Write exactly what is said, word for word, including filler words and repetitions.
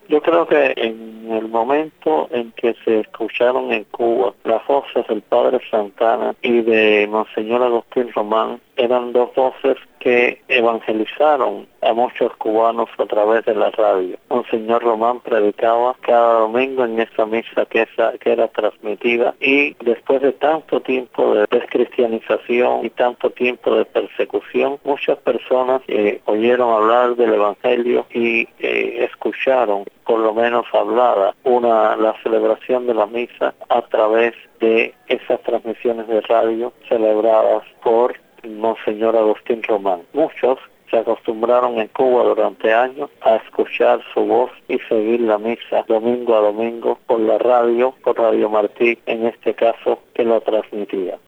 Yo creo que en el momento en que se escucharon en Cuba las voces del Padre Santana y de Monseñor Agustín Román, eran dos voces que evangelizaron a muchos cubanos a través de la radio. Monseñor Román predicaba cada domingo en esa misa que, esa, que era transmitida, y después de tanto tiempo de descristianización y tanto tiempo de persecución, muchas personas eh, oyeron hablar del Evangelio y eh, escucharon, por lo menos hablada, una, la celebración de la misa a través de esas transmisiones de radio celebradas por Monseñor Agustín Román. Muchos se acostumbraron en Cuba durante años a escuchar su voz y seguir la misa domingo a domingo por la radio, por Radio Martí en este caso, que lo transmitía.